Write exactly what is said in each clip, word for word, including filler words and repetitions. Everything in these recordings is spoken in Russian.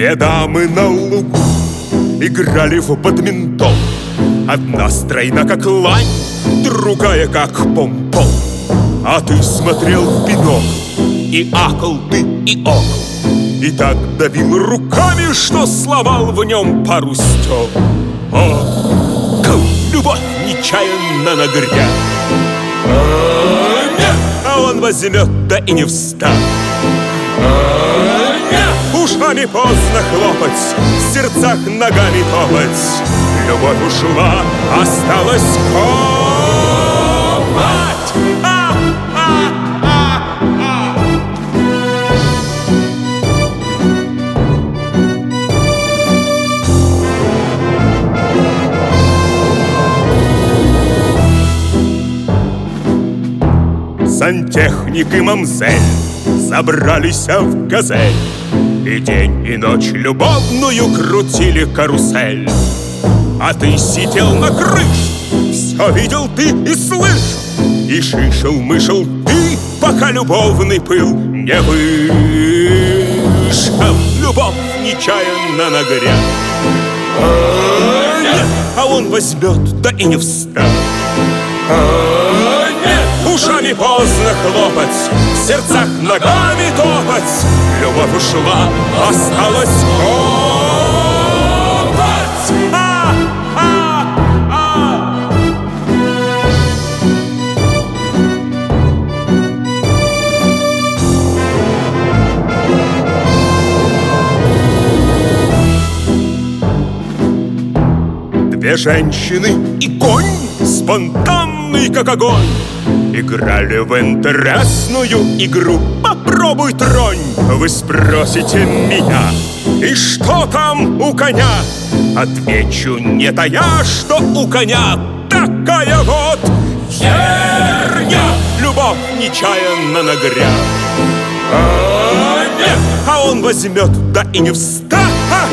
Две дамы на лугу играли в бадминтон. Одна стройна, как лань, другая, как помпон. А ты смотрел в бинокль, и акал ты, и окол, и так давил руками, что сломал в нем пару стёк. О, любовь нечаянно нагрянет, а, нет, а он возьмет, да и не встанет. Ушами поздно хлопать, в сердцах ногами топать. Любовь ушла, осталось копать. А, а, а, а. Сантехник и мамзель забрались в газель, и день и ночь любовную крутили карусель. А ты сидел на крыше, все видел ты и слышал, и шишел-мышел ты, пока любовный пыл не вышел. Любовь нечаянно нагрянет, а, нет, а он возьмет, да и не встанет. А, нет, ушами поздно хлопать, в сердцах ногами топать. Любовь ушла, осталось копать. А, а, а. Две женщины и конь, спонтанный как огонь, играли в интересную игру «Попробуй тронь». Вы спросите меня, и что там у коня? Отвечу, не тая, что у коня такая вот херня. Любовь нечаянно нагрянет, а, нет, а он возьмет, да и не встанет.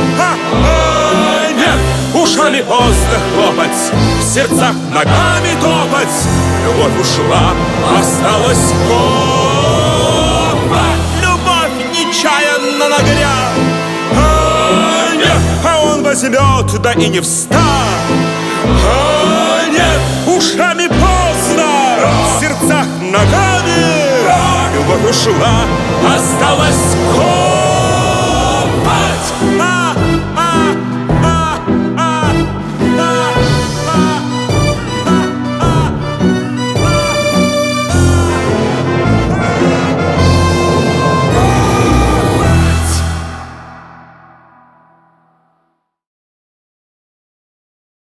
Ушами поздно хлопать, в сердцах ногами топать. Любовь ушла, осталось копать. Любовь нечаянно нагрянет, а, нет, а он возьмет, да и не встанет. А, нет, ушами поздно, в сердцах ногами. Любовь ушла, осталось